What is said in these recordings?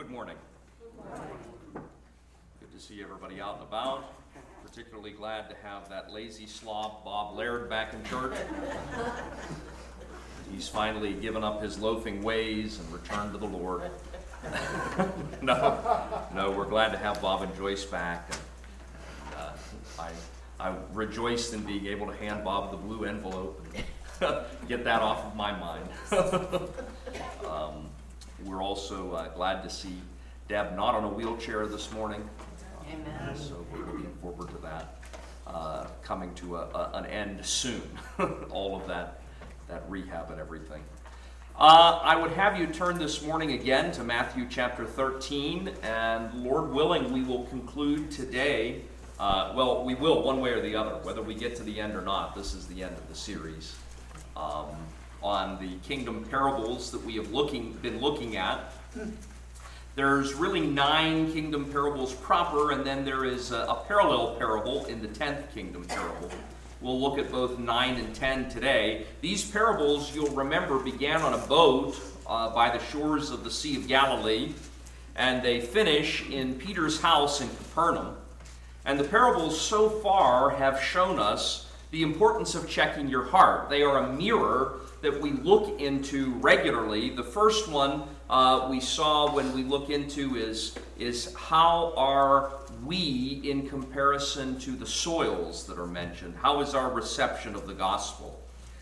Good morning. Good to see everybody out and about. Particularly glad to have that lazy slob Bob Laird back in church. He's finally given up his loafing ways and returned to the Lord. No, we're glad to have Bob and Joyce back. And, I rejoiced in being able to hand Bob the blue envelope and get that off of my mind. We're also glad to see Deb not on a wheelchair this morning. Amen. So we're looking forward to that coming to an end soon. All of that rehab and everything. I would have you turn this morning again to Matthew chapter 13, and Lord willing, we will conclude today. We will one way or the other, whether we get to the end or not. This is the end of the series on the kingdom parables that we have been looking at. There's really 9 kingdom parables proper, and then there is a parallel parable in the 10th kingdom parable. We'll look at both 9 and 10 today. These parables, you'll remember, began on a boat by the shores of the Sea of Galilee, and they finish in Peter's house in Capernaum. And the parables so far have shown us the importance of checking your heart. They are a mirror that we look into regularly. The first one we saw when we look into is how are we in comparison to the soils that are mentioned? How is our reception of the gospel?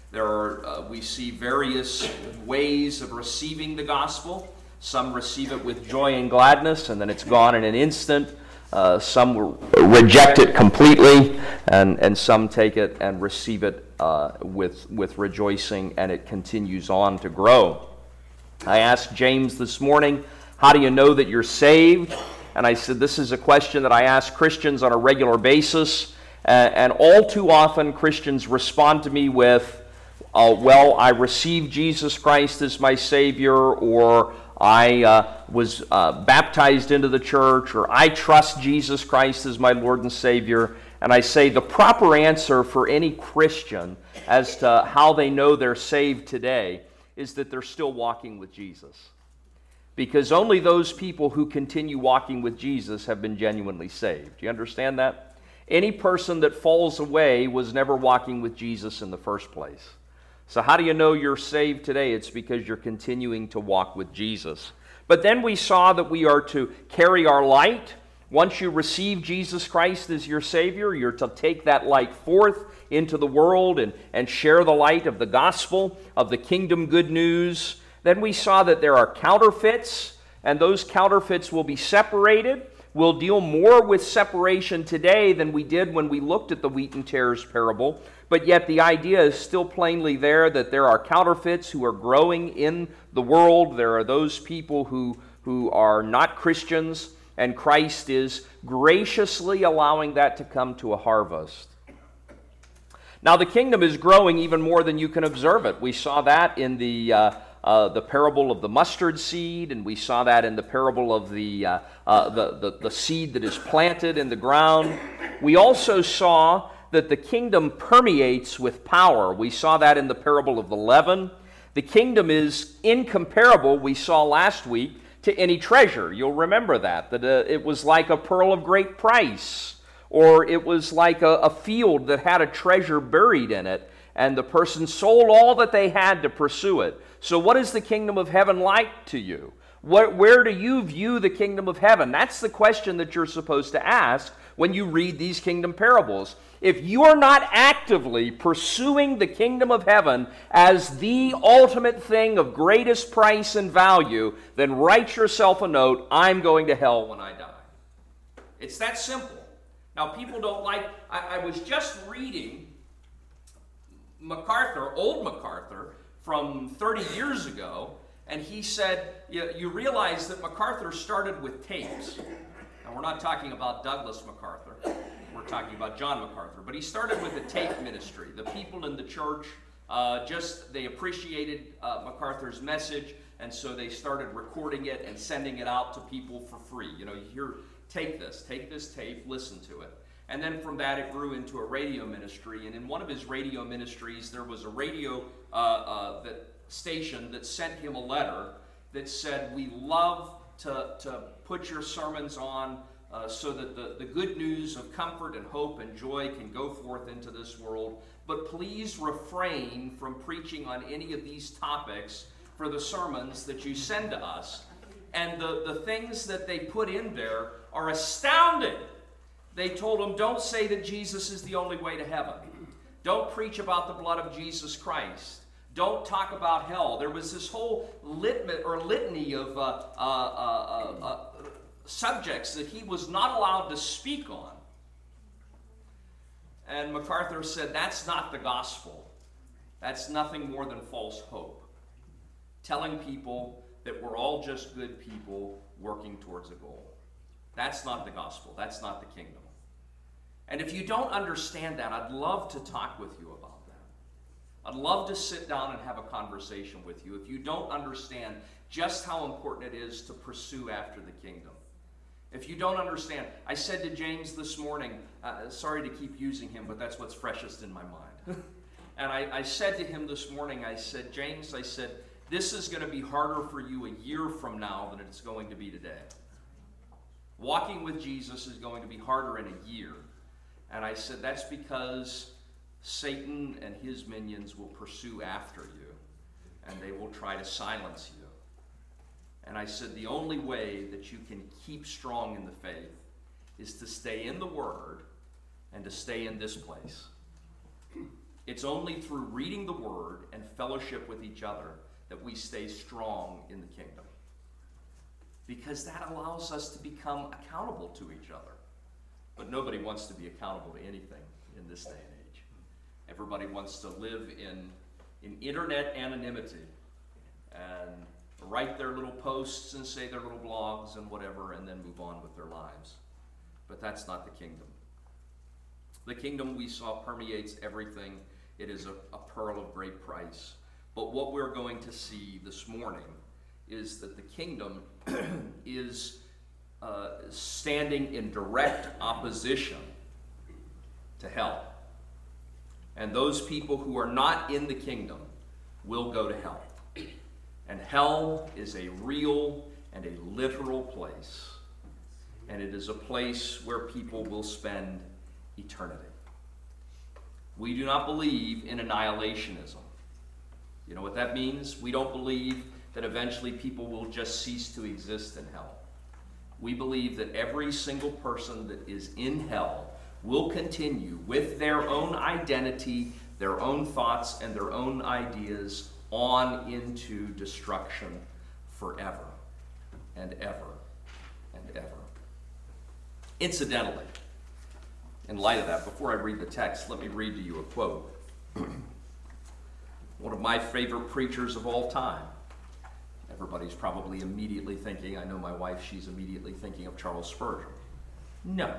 We see various ways of receiving the gospel. Some receive it with joy and gladness, and then it's gone in an instant. Some reject it completely, and some take it and receive it with rejoicing, and it continues on to grow. I asked James this morning, how do you know that you're saved? And I said, this is a question that I ask Christians on a regular basis, and all too often Christians respond to me with, I received Jesus Christ as my Savior, or I was baptized into the church, or I trust Jesus Christ as my Lord and Savior. And I say the proper answer for any Christian as to how they know they're saved today is that they're still walking with Jesus. Because only those people who continue walking with Jesus have been genuinely saved. Do you understand that? Any person that falls away was never walking with Jesus in the first place. So how do you know you're saved today? It's because you're continuing to walk with Jesus. But then we saw that we are to carry our light. Once you receive Jesus Christ as your Savior, you're to take that light forth into the world and share the light of the gospel, of the kingdom good news. Then we saw that there are counterfeits, and those counterfeits will be separated. We'll deal more with separation today than we did when we looked at the wheat and tares parable. But yet the idea is still plainly there that there are counterfeits who are growing in the world. There are those people who are not Christians, and Christ is graciously allowing that to come to a harvest. Now the kingdom is growing even more than you can observe it. We saw that in the parable of the mustard seed, and we saw that in the parable of the seed that is planted in the ground. We also saw that the kingdom permeates with power. We saw that in the parable of the leaven. The kingdom is incomparable, we saw last week, to any treasure. You'll remember that it was like a pearl of great price, or it was like a field that had a treasure buried in it, and the person sold all that they had to pursue it. So what is the kingdom of heaven like to you? Where do you view the kingdom of heaven? That's the question that you're supposed to ask when you read these kingdom parables. If you are not actively pursuing the kingdom of heaven as the ultimate thing of greatest price and value, then write yourself a note, I'm going to hell when I die. It's that simple. Now, people don't like... I was just reading old MacArthur, from 30 years ago, and he said, you realize that MacArthur started with tapes. Now, we're not talking about Douglas MacArthur. We're talking about John MacArthur. But he started with the tape ministry. The people in the church, they appreciated MacArthur's message, and so they started recording it and sending it out to people for free. You hear, take this tape, listen to it. And then from that it grew into a radio ministry. And in one of his radio ministries, there was a radio station that sent him a letter that said, we love to put your sermons on so that the good news of comfort and hope and joy can go forth into this world. But please refrain from preaching on any of these topics for the sermons that you send to us. And the things that they put in there are astounding. They told them, don't say that Jesus is the only way to heaven. Don't preach about the blood of Jesus Christ. Don't talk about hell. There was this whole litany of subjects that he was not allowed to speak on. And MacArthur said, that's not the gospel. That's nothing more than false hope. Telling people that we're all just good people working towards a goal. That's not the gospel. That's not the kingdom. And if you don't understand that, I'd love to talk with you about that. I'd love to sit down and have a conversation with you if you don't understand just how important it is to pursue after the kingdom. If you don't understand, I said to James this morning, sorry to keep using him, but that's what's freshest in my mind. And I said to him this morning, I said, James, I said, this is going to be harder for you a year from now than it's going to be today. Walking with Jesus is going to be harder in a year. And I said, that's because Satan and his minions will pursue after you, and they will try to silence you. And I said, the only way that you can keep strong in the faith is to stay in the Word and to stay in this place. It's only through reading the Word and fellowship with each other that we stay strong in the kingdom. Because that allows us to become accountable to each other. But nobody wants to be accountable to anything in this day and age. Everybody wants to live in internet anonymity and write their little posts and say their little blogs and whatever and then move on with their lives. But that's not the kingdom. The kingdom we saw permeates everything. It is a pearl of great price. But what we're going to see this morning is that the kingdom is standing in direct opposition to hell. And those people who are not in the kingdom will go to hell. And hell is a real and a literal place. And it is a place where people will spend eternity. We do not believe in annihilationism. You know what that means? We don't believe that eventually people will just cease to exist in hell. We believe that every single person that is in hell will continue with their own identity, their own thoughts, and their own ideas on into destruction forever and ever and ever. Incidentally, in light of that, before I read the text, let me read to you a quote. One of my favorite preachers of all time. Everybody's probably immediately thinking, I know my wife, she's immediately thinking of Charles Spurgeon. No.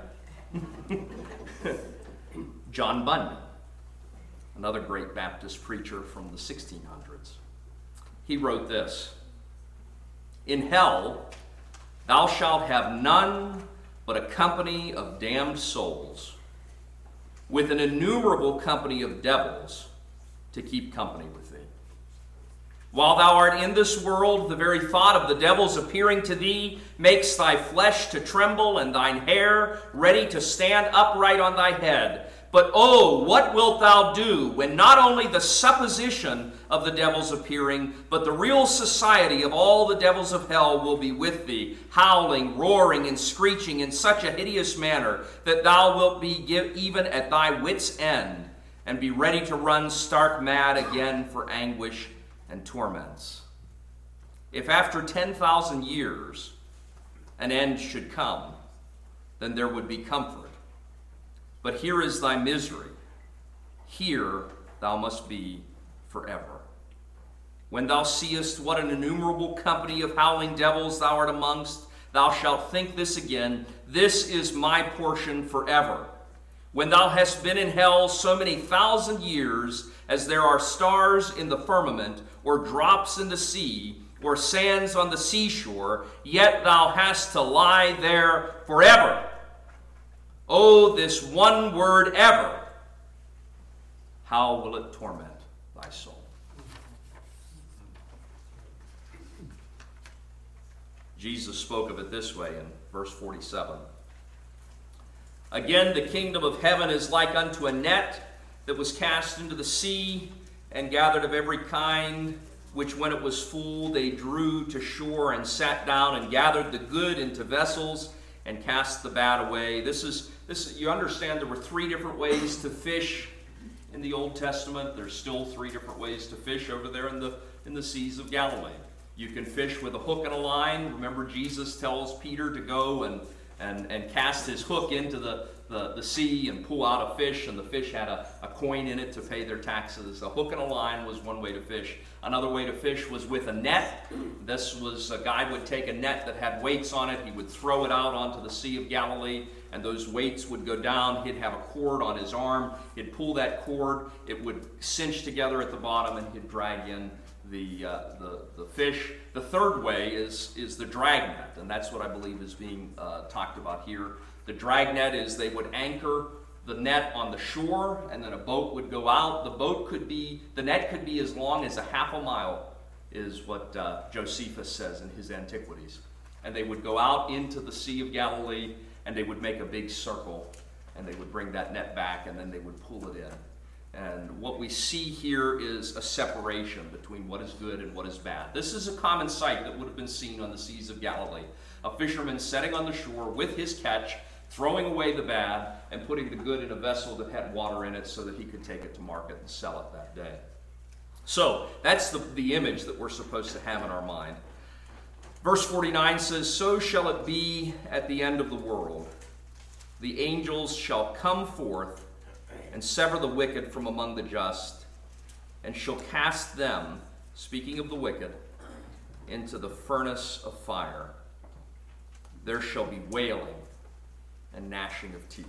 John Bunyan, another great Baptist preacher from the 1600s. He wrote this: "In hell thou shalt have none but a company of damned souls, with an innumerable company of devils to keep company with thee. While thou art in this world, the very thought of the devils appearing to thee makes thy flesh to tremble and thine hair ready to stand upright on thy head. But oh, what wilt thou do when not only the supposition of the devils appearing, but the real society of all the devils of hell will be with thee, howling, roaring, and screeching in such a hideous manner that thou wilt be even at thy wit's end, and be ready to run stark mad again for anguish and torments. If after 10,000 years an end should come, then there would be comfort. But here is thy misery. Here thou must be forever. When thou seest what an innumerable company of howling devils thou art amongst, thou shalt think this again, this is my portion forever. When thou hast been in hell so many thousand years, as there are stars in the firmament, or drops in the sea, or sands on the seashore, yet thou hast to lie there forever. Oh, this one word ever, how will it torment thy soul?" Jesus spoke of it this way in verse 47. Again, the kingdom of heaven is like unto a net that was cast into the sea, and gathered of every kind, which when it was full they drew to shore, and sat down and gathered the good into vessels, and cast the bad away. This is you understand there were three different ways to fish in the Old Testament. There's still three different ways to fish over there in the seas of Galilee. You can fish with a hook and a line. Remember, Jesus tells Peter to go and cast his hook into the sea and pull out a fish, and the fish had a coin in it to pay their taxes. A hook and a line was one way to fish. Another way to fish was with a net. This was, a guy would take a net that had weights on it. He would throw it out onto the Sea of Galilee, and those weights would go down. He'd have a cord on his arm. He'd pull that cord. It would cinch together at the bottom, and he'd drag in the fish. The third way is the dragnet, and that's what I believe is being talked about here. The dragnet is they would anchor the net on the shore, and then a boat would go out. The net could be as long as a half a mile, is what Josephus says in his Antiquities. And they would go out into the Sea of Galilee, and they would make a big circle, and they would bring that net back, and then they would pull it in. And what we see here is a separation between what is good and what is bad. This is a common sight that would have been seen on the seas of Galilee. A fisherman sitting on the shore with his catch, throwing away the bad, and putting the good in a vessel that had water in it so that he could take it to market and sell it that day. So that's the image that we're supposed to have in our mind. Verse 49 says, "So shall it be at the end of the world. The angels shall come forth and sever the wicked from among the just, and shall cast them," speaking of the wicked, "into the furnace of fire. There shall be wailing and gnashing of teeth."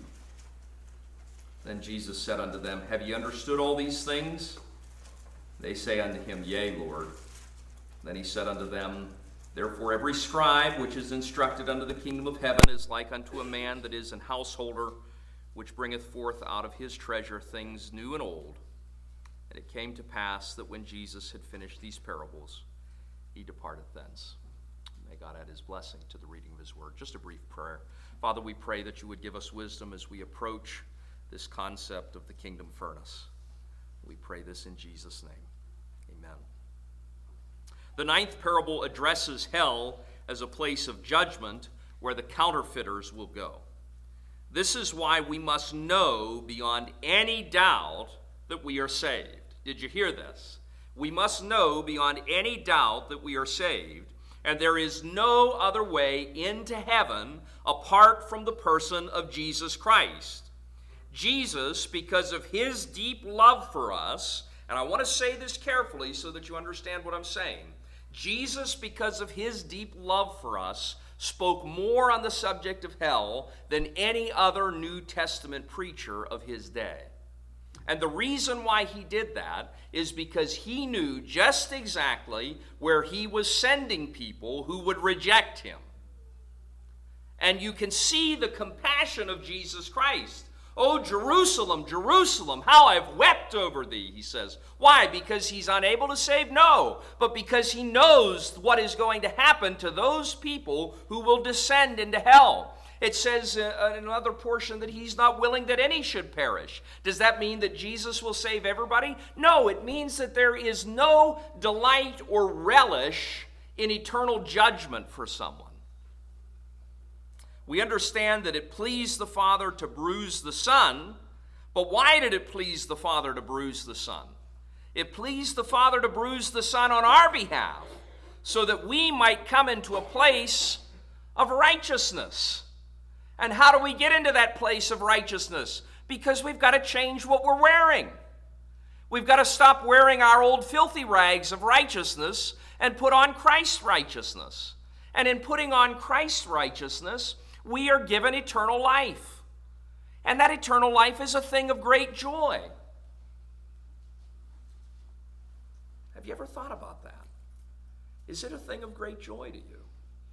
Then Jesus said unto them, "Have ye understood all these things?" They say unto him, "Yea, Lord." Then he said unto them, "Therefore every scribe which is instructed unto the kingdom of heaven is like unto a man that is an householder, which bringeth forth out of his treasure things new and old. And it came to pass that when Jesus had finished these parables, he departed thence." May God add his blessing to the reading of his word. Just a brief prayer. Father, we pray that you would give us wisdom as we approach this concept of the kingdom furnace. We pray this in Jesus' name. Amen. The ninth parable addresses hell as a place of judgment where the counterfeiters will go. This is why we must know beyond any doubt that we are saved. Did you hear this? We must know beyond any doubt that we are saved, and there is no other way into heaven apart from the person of Jesus Christ. Jesus, because of his deep love for us, and I want to say this carefully so that you understand what I'm saying. Jesus, because of his deep love for us, spoke more on the subject of hell than any other New Testament preacher of his day. And the reason why he did that is because he knew just exactly where he was sending people who would reject him. And you can see the compassion of Jesus Christ. "Oh, Jerusalem, Jerusalem, how I've wept over thee," he says. Why? Because he's unable to save? No, but because he knows what is going to happen to those people who will descend into hell. It says in another portion that he's not willing that any should perish. Does that mean that Jesus will save everybody? No, it means that there is no delight or relish in eternal judgment for someone. We understand that it pleased the Father to bruise the Son, but why did it please the Father to bruise the Son? It pleased the Father to bruise the Son on our behalf, so that we might come into a place of righteousness. And how do we get into that place of righteousness? Because we've got to change what we're wearing. We've got to stop wearing our old filthy rags of righteousness and put on Christ's righteousness. And in putting on Christ's righteousness, we are given eternal life. And that eternal life is a thing of great joy. Have you ever thought about that? Is it a thing of great joy to you?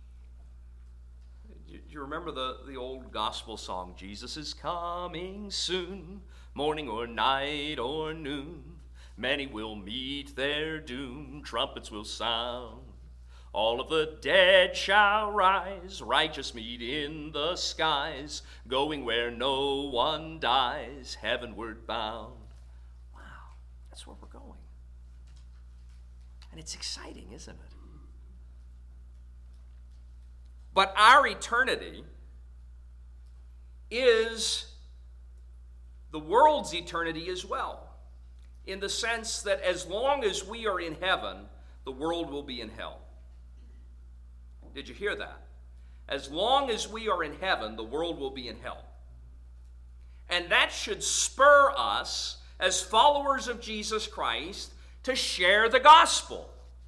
Do you remember the old gospel song, "Jesus is coming soon, morning or night or noon. Many will meet their doom, trumpets will sound. All of the dead shall rise, righteous meet in the skies, going where no one dies, heavenward bound. Wow, that's where we're going. And it's exciting, isn't it? But our eternity is the world's eternity as well, in the sense that as long as we are in heaven, the world will be in hell. Did you hear that? As long as we are in heaven, the world will be in hell. And that should spur us, as followers of Jesus Christ, to share the gospel.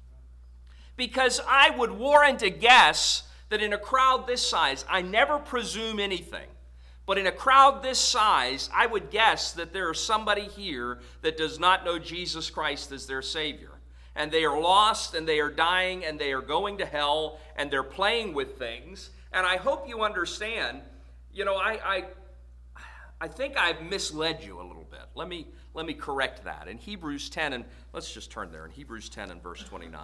Because I would warrant a guess that in a crowd this size, I never presume anything, but in a crowd this size, I would guess that there is somebody here that does not know Jesus Christ as their Savior. And they are lost, and they are dying, and they are going to hell, and they're playing with things. And I hope you understand, I think I've misled you a little bit. Let me correct that. In Hebrews 10, and let's just turn there, in Hebrews 10 and verse 29.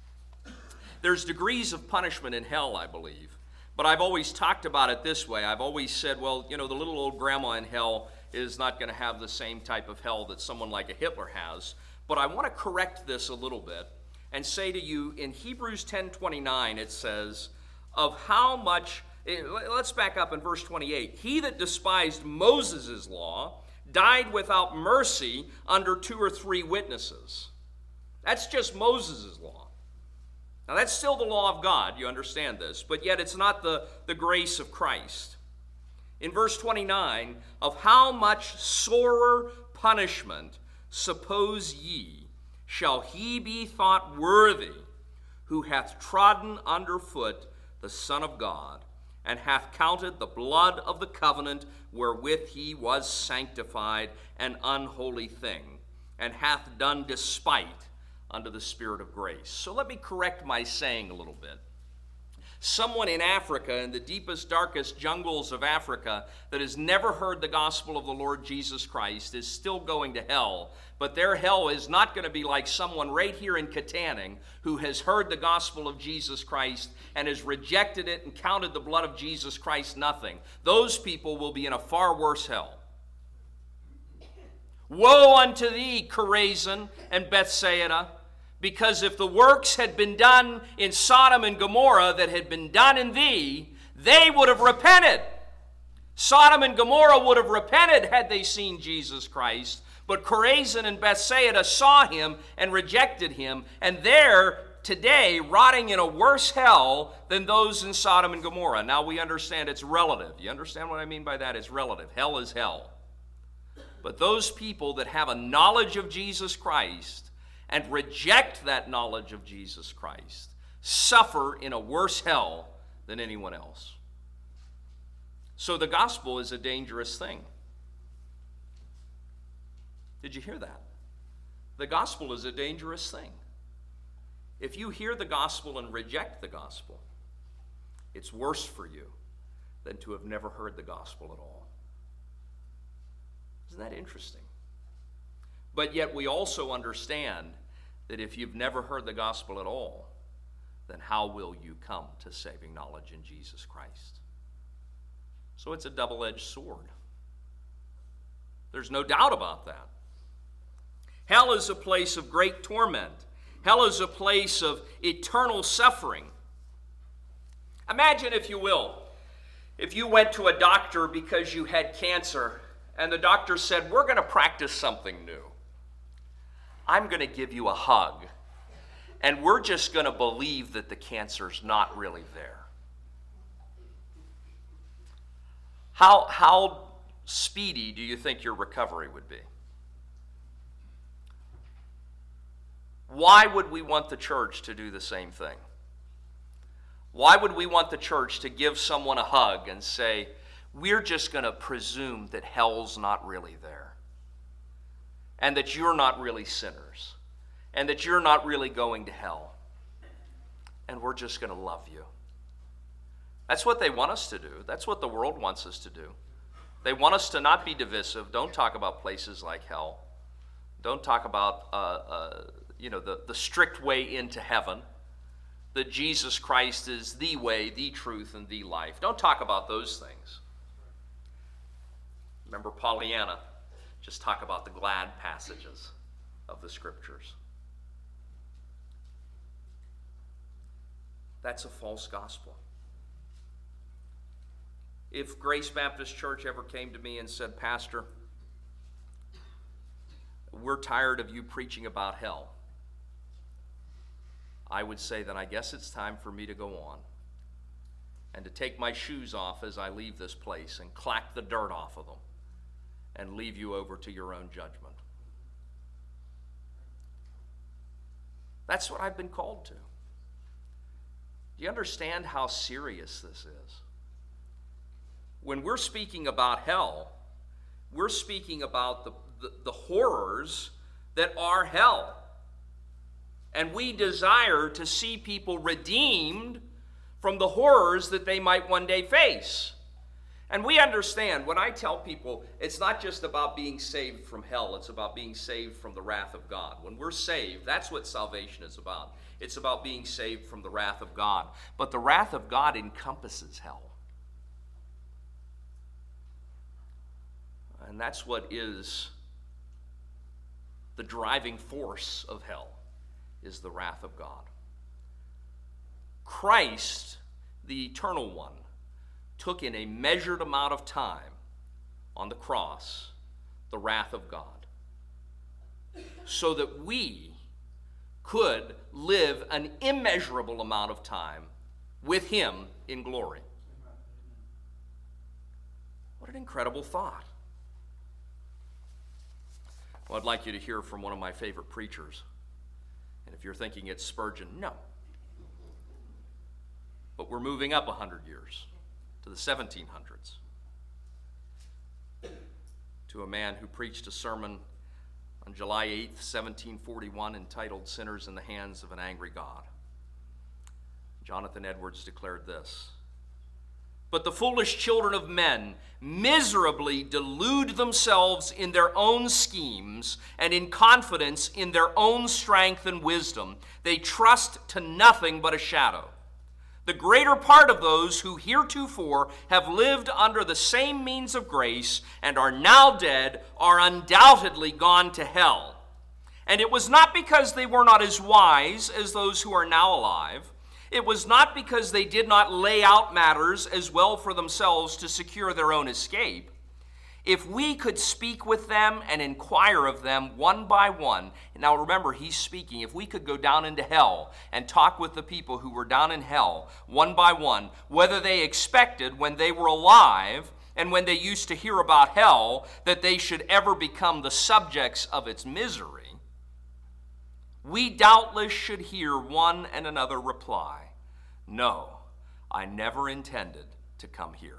There's degrees of punishment in hell, I believe. But I've always talked about it this way. I've always said, well, the little old grandma in hell is not going to have the same type of hell that someone like a Hitler has. But I want to correct this a little bit and say to you, in Hebrews 10:29, it says, of how much, let's back up in verse 28. He that despised Moses' law died without mercy under 2 or 3 witnesses. That's just Moses' law. Now, that's still the law of God, you understand this, but yet it's not the grace of Christ. In verse 29, of how much sorer punishment, suppose ye, shall he be thought worthy, who hath trodden under foot the Son of God, and hath counted the blood of the covenant wherewith he was sanctified an unholy thing, and hath done despite unto the Spirit of grace. So let me correct my saying a little bit. Someone in Africa, in the deepest, darkest jungles of Africa, that has never heard the gospel of the Lord Jesus Christ is still going to hell, but their hell is not going to be like someone right here in Katanning who has heard the gospel of Jesus Christ and has rejected it and counted the blood of Jesus Christ nothing. Those people will be in a far worse hell. Woe unto thee, Chorazin and Bethsaida! Because if the works had been done in Sodom and Gomorrah that had been done in thee, they would have repented. Sodom and Gomorrah would have repented had they seen Jesus Christ. But Chorazin and Bethsaida saw him and rejected him, and they're today rotting in a worse hell than those in Sodom and Gomorrah. Now we understand it's relative. You understand what I mean by that? It's relative. Hell is hell. But those people that have a knowledge of Jesus Christ and reject that knowledge of Jesus Christ suffer in a worse hell than anyone else. So the gospel is a dangerous thing. Did you hear that? The gospel is a dangerous thing. If you hear the gospel and reject the gospel, it's worse for you than to have never heard the gospel at all. Isn't that interesting? But yet we also understand that if you've never heard the gospel at all, then how will you come to saving knowledge in Jesus Christ? So it's a double-edged sword. There's no doubt about that. Hell is a place of great torment. Hell is a place of eternal suffering. Imagine, if you will, if you went to a doctor because you had cancer, and the doctor said, we're going to practice something new. I'm going to give you a hug, and we're just going to believe that the cancer's not really there. How speedy do you think your recovery would be? Why would we want the church to do the same thing? Why would we want the church to give someone a hug and say, we're just going to presume that hell's not really there, and that you're not really sinners, and that you're not really going to hell, and we're just going to love you? That's what they want us to do. That's what the world wants us to do. They want us to not be divisive. Don't talk about places like hell. Don't talk about the strict way into heaven. that Jesus Christ is the way, the truth, and the life. Don't talk about those things. Remember Pollyanna? Just talk about the glad passages of the Scriptures. That's a false gospel. If Grace Baptist Church ever came to me and said, Pastor, we're tired of you preaching about hell, I would say that I guess it's time for me to go on and to take my shoes off as I leave this place and clack the dirt off of them and leave you over to your own judgment. That's what I've been called to. Do you understand how serious this is? When we're speaking about hell, we're speaking about the horrors that are hell. And we desire to see people redeemed from the horrors that they might one day face. And we understand, when I tell people, it's not just about being saved from hell, it's about being saved from the wrath of God. When we're saved, that's what salvation is about. It's about being saved from the wrath of God. But the wrath of God encompasses hell. And that's what is the driving force of hell, is the wrath of God. Christ, the eternal one, took in a measured amount of time on the cross the wrath of God, so that we could live an immeasurable amount of time with him in glory. What an incredible thought. Well, I'd like you to hear from one of my favorite preachers. And if you're thinking it's Spurgeon, no. But we're moving up 100 years to the 1700s, to a man who preached a sermon on July 8th, 1741, entitled Sinners in the Hands of an Angry God. Jonathan Edwards declared this: "But the foolish children of men miserably delude themselves in their own schemes, and in confidence in their own strength and wisdom, they trust to nothing but a shadow. The greater part of those who heretofore have lived under the same means of grace and are now dead are undoubtedly gone to hell. And it was not because they were not as wise as those who are now alive. It was not because they did not lay out matters as well for themselves to secure their own escape. If we could speak with them and inquire of them one by one," now remember, he's speaking, if we could go down into hell and talk with the people who were down in hell one by one, whether they expected when they were alive and when they used to hear about hell that they should ever become the subjects of its misery, we doubtless should hear one and another reply, "No, I never intended to come here.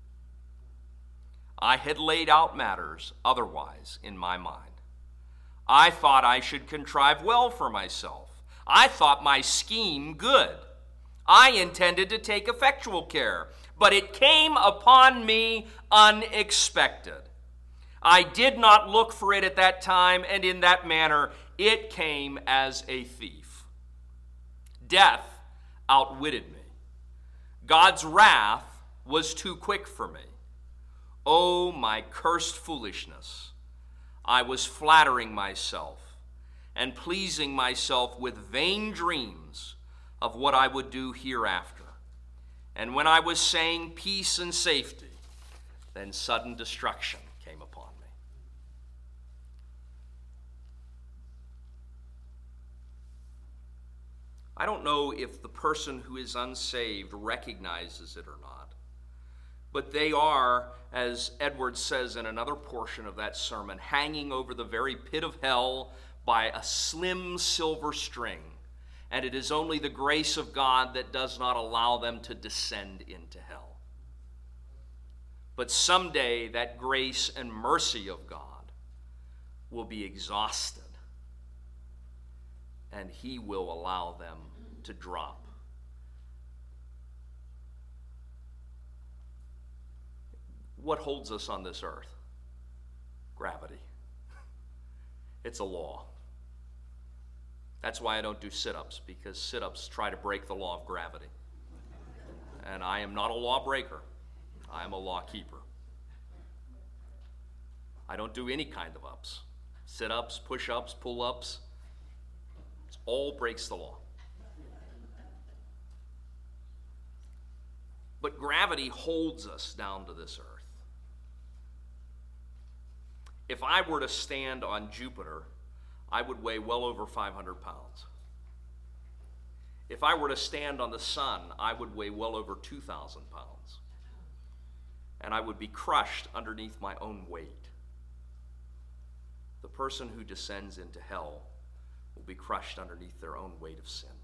I had laid out matters otherwise in my mind. I thought I should contrive well for myself. I thought my scheme good. I intended to take effectual care, but it came upon me unexpected. I did not look for it at that time, and in that manner it came as a thief. Death outwitted me. God's wrath was too quick for me. Oh, my cursed foolishness! I was flattering myself and pleasing myself with vain dreams of what I would do hereafter. And when I was saying peace and safety, then sudden destruction came upon me." I don't know if the person who is unsaved recognizes it or not, but they are, as Edwards says in another portion of that sermon, hanging over the very pit of hell by a slim silver string, and it is only the grace of God that does not allow them to descend into hell. But someday that grace and mercy of God will be exhausted, and he will allow them to drop. What holds us on this earth? Gravity. It's a law. That's why I don't do sit-ups, because sit-ups try to break the law of gravity. And I am not a lawbreaker. I am a law keeper. I don't do any kind of ups. Sit-ups, push-ups, pull-ups. It all breaks the law. But gravity holds us down to this earth. If I were to stand on Jupiter, I would weigh well over 500 pounds. If I were to stand on the sun, I would weigh well over 2,000 pounds. And I would be crushed underneath my own weight. The person who descends into hell will be crushed underneath their own weight of sin.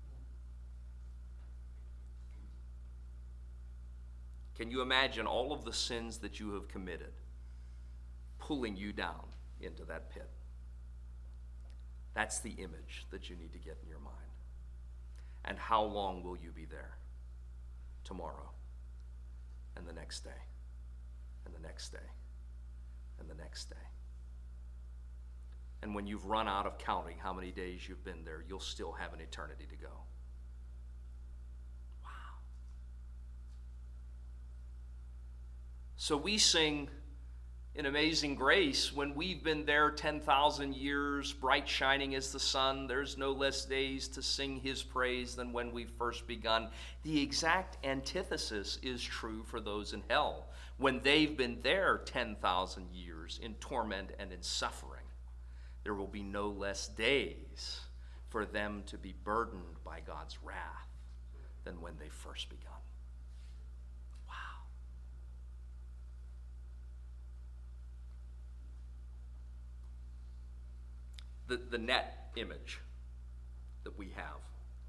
Can you imagine all of the sins that you have committed pulling you down into that pit? That's the image that you need to get in your mind. And how long will you be there? Tomorrow, and the next day, and the next day, and the next day. And when you've run out of counting how many days you've been there, you'll still have an eternity to go. Wow. So we sing in Amazing Grace, when we've been there 10,000 years, bright shining as the sun, there's no less days to sing his praise than when we first begun. The exact antithesis is true for those in hell. When they've been there 10,000 years in torment and in suffering, there will be no less days for them to be burdened by God's wrath than when they first begun. The net image that we have.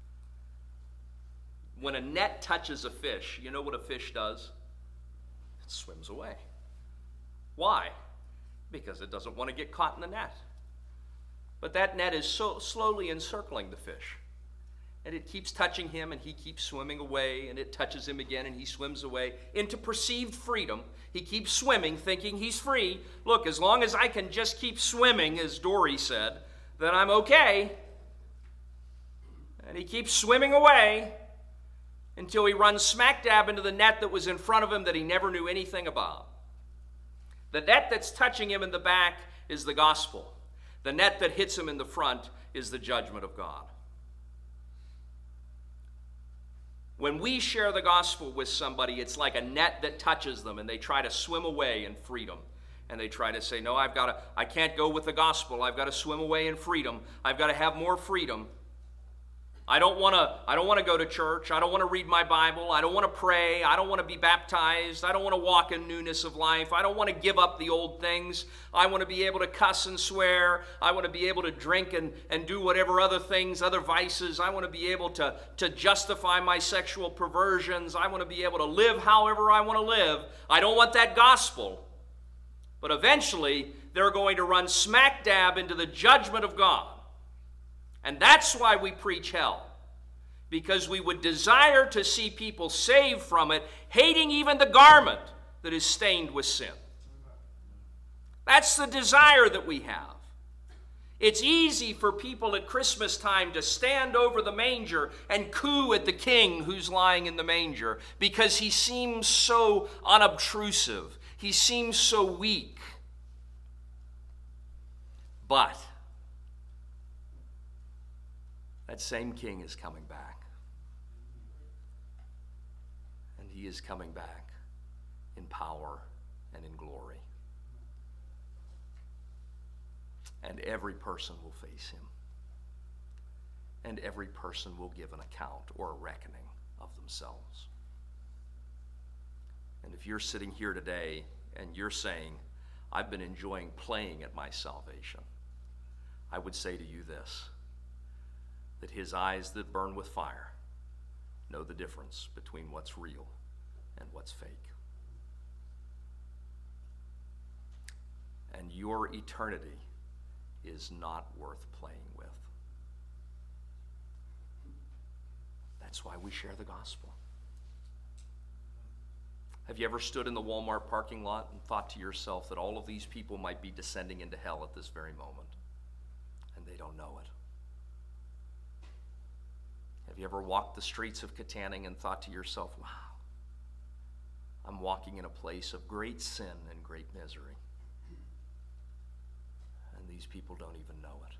When a net touches a fish, you know what a fish does? It swims away. Why? Because it doesn't want to get caught in the net. But that net is so slowly encircling the fish. And it keeps touching him, and he keeps swimming away, and it touches him again, and he swims away into perceived freedom. He keeps swimming, thinking he's free. Look, as long as I can just keep swimming, as Dory said, then I'm okay. And he keeps swimming away until he runs smack dab into the net that was in front of him that he never knew anything about. The net that's touching him in the back is the gospel. The net that hits him in the front is the judgment of God. When we share the gospel with somebody, it's like a net that touches them, and they try to swim away in freedom. And they try to say, no, I can't go with the gospel. I've got to swim away in freedom. I've got to have more freedom. I don't want to go to church. I don't want to read my Bible. I don't want to pray. I don't want to be baptized. I don't want to walk in newness of life. I don't want to give up the old things. I want to be able to cuss and swear. I want to be able to drink and do whatever other things, other vices. I want to be able to justify my sexual perversions. I want to be able to live however I want to live. I don't want that gospel. But eventually, they're going to run smack dab into the judgment of God. And that's why we preach hell. Because we would desire to see people saved from it, hating even the garment that is stained with sin. That's the desire that we have. It's easy for people at Christmas time to stand over the manger and coo at the king who's lying in the manger because he seems so unobtrusive. He seems so weak. But that same king is coming back. And he is coming back in power and in glory. And every person will face him. And every person will give an account or a reckoning of themselves. And if you're sitting here today and you're saying, I've been enjoying playing at my salvation, I would say to you this, that his eyes that burn with fire know the difference between what's real and what's fake. And your eternity is not worth playing with. That's why we share the gospel. Have you ever stood in the Walmart parking lot and thought to yourself that all of these people might be descending into hell at this very moment? And they don't know it. You ever walked the streets of Katanning and thought to yourself, wow, I'm walking in a place of great sin and great misery. And these people don't even know it.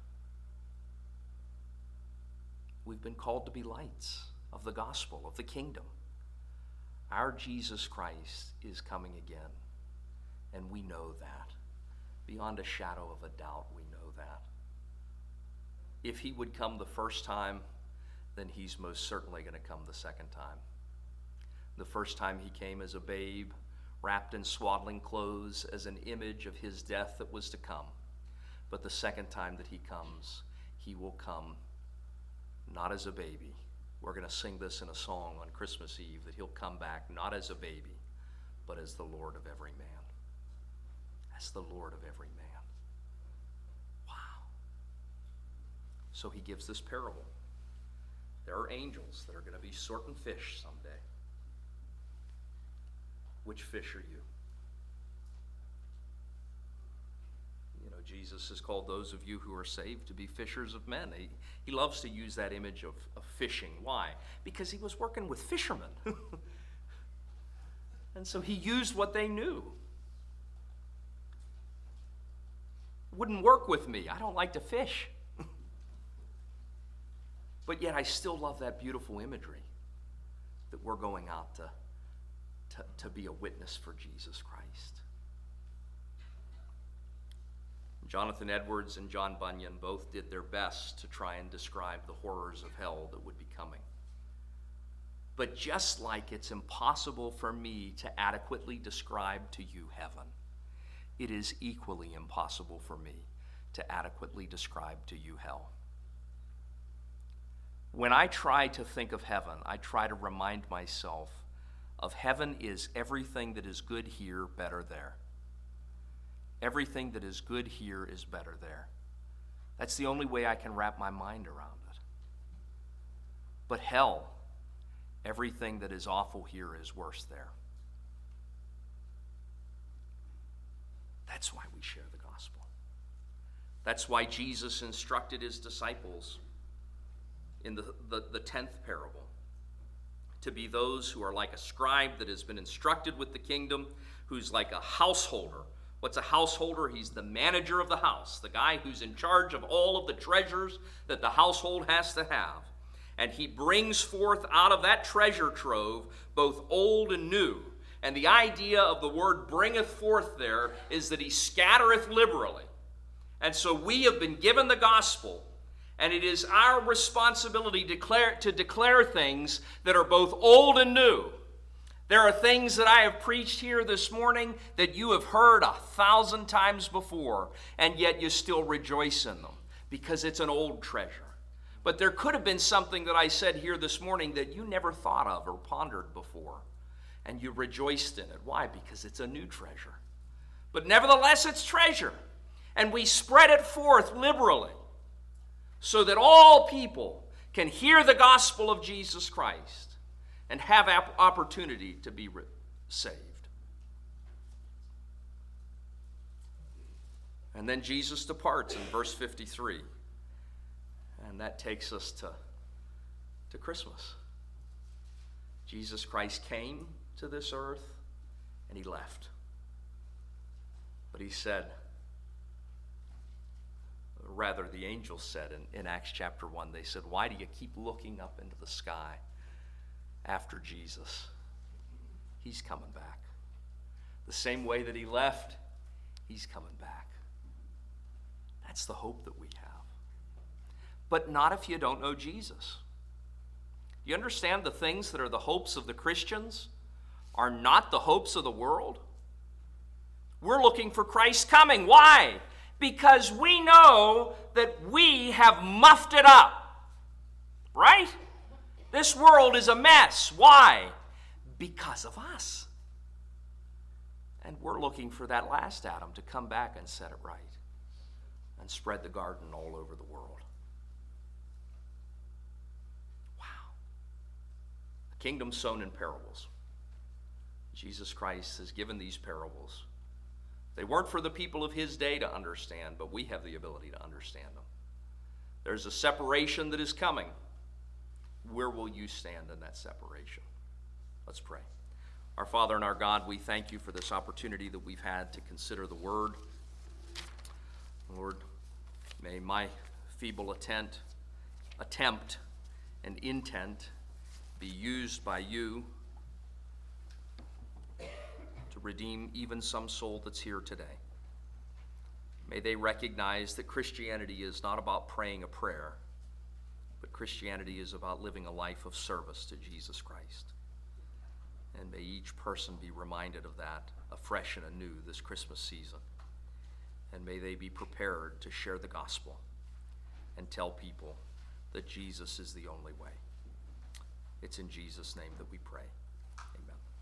We've been called to be lights of the gospel, of the kingdom. Our Jesus Christ is coming again, and we know that. Beyond a shadow of a doubt, we know that. If he would come the first time, then he's most certainly going to come the second time. The first time he came as a babe, wrapped in swaddling clothes as an image of his death that was to come. But the second time that he comes, he will come not as a baby. We're going to sing this in a song on Christmas Eve, that he'll come back not as a baby, but as the Lord of every man. As the Lord of every man. Wow. So he gives this parable. There are angels that are going to be sorting fish someday. Which fish are you? You know, Jesus has called those of you who are saved to be fishers of men. He loves to use that image of fishing. Why? Because he was working with fishermen. And so he used what they knew. Wouldn't work with me. I don't like to fish. But yet I still love that beautiful imagery that we're going out to be a witness for Jesus Christ. Jonathan Edwards and John Bunyan both did their best to try and describe the horrors of hell that would be coming. But just like it's impossible for me to adequately describe to you heaven, it is equally impossible for me to adequately describe to you hell. When I try to think of heaven, I try to remind myself of heaven is everything that is good here, better there. Everything that is good here is better there. That's the only way I can wrap my mind around it. But hell, everything that is awful here is worse there. That's why we share the gospel. That's why Jesus instructed his disciples in the 10th parable to be those who are like a scribe that has been instructed with the kingdom, who's like a householder. What's a householder? He's the manager of the house, the guy who's in charge of all of the treasures that the household has to have. And he brings forth out of that treasure trove both old and new. And the idea of the word bringeth forth there is that he scattereth liberally. And so we have been given the gospel, and it is our responsibility to declare things that are both old and new. There are things that I have preached here this morning that you have heard 1,000 times before, and yet you still rejoice in them because it's an old treasure. But there could have been something that I said here this morning that you never thought of or pondered before, and you rejoiced in it. Why? Because it's a new treasure. But nevertheless, it's treasure, and we spread it forth liberally so that all people can hear the gospel of Jesus Christ and have opportunity to be saved. And then Jesus departs in verse 53. And that takes us to Christmas. Jesus Christ came to this earth and he left. But he said, rather the angels said in Acts chapter 1, they said, why do you keep looking up into the sky after Jesus? He's coming back. The same way that he left, he's coming back. That's the hope that we have. But not if you don't know Jesus. You understand the things that are the hopes of the Christians are not the hopes of the world? We're looking for Christ's coming. Why? Because we know that we have muffed it up. Right? This world is a mess. Why? Because of us. And we're looking for that last Adam to come back and set it right and spread the garden all over the world. Wow. A kingdom sown in parables. Jesus Christ has given these parables. They weren't for the people of his day to understand, but we have the ability to understand them. There's a separation that is coming. where will you stand in that separation? Let's pray. Our Father and our God, we thank you for this opportunity that we've had to consider the Word. Lord, may my feeble attempt and intent be used by you to redeem even some soul that's here today. May they recognize that Christianity is not about praying a prayer, but Christianity is about living a life of service to Jesus Christ. And may each person be reminded of that afresh and anew this Christmas season. And may they be prepared to share the gospel and tell people that Jesus is the only way. It's in Jesus' name that we pray.